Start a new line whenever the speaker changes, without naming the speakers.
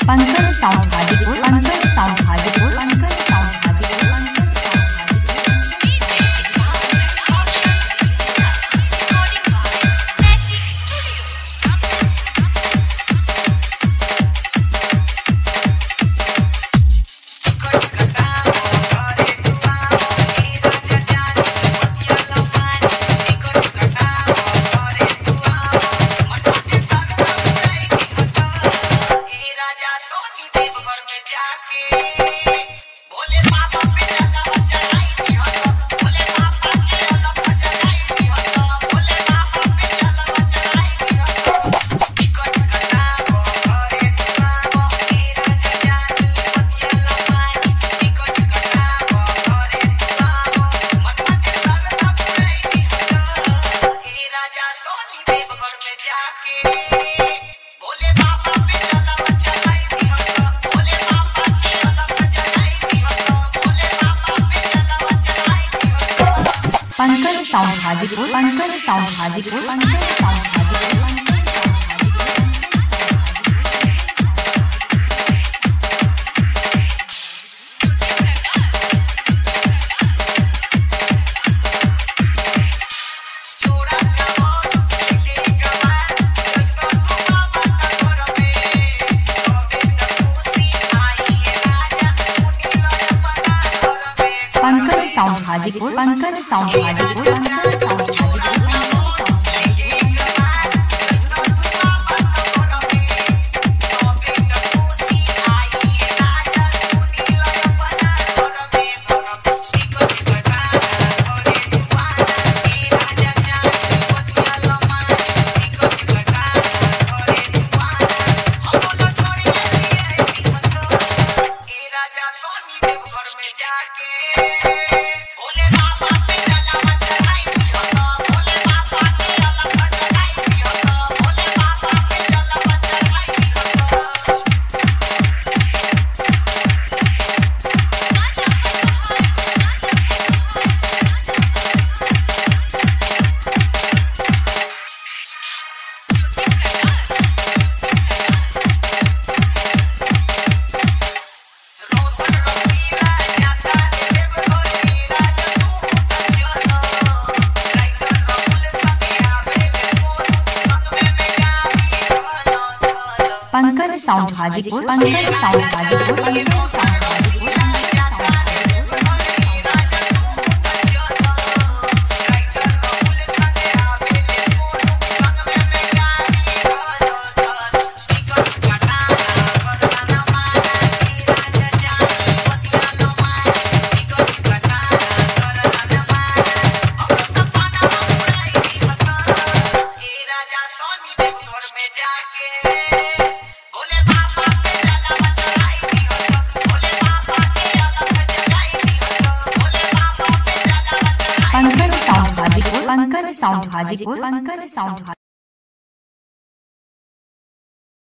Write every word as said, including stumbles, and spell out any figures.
Pankaj sound Hajipur Pankaj sound Hajipur Pankaj sound Hajipur Pankaj sound Hajipur Pankaj sound Hajipur Pankaj sound Hajipur Pankaj sound Hajipur Pankaj sound Hajipur Pankaj sound Pankaj sound Hajipur Pankaj sound Hajipur Pankaj sound Hajipur Pankaj sound Hajipur Pankaj sound Hajipur Pankaj sound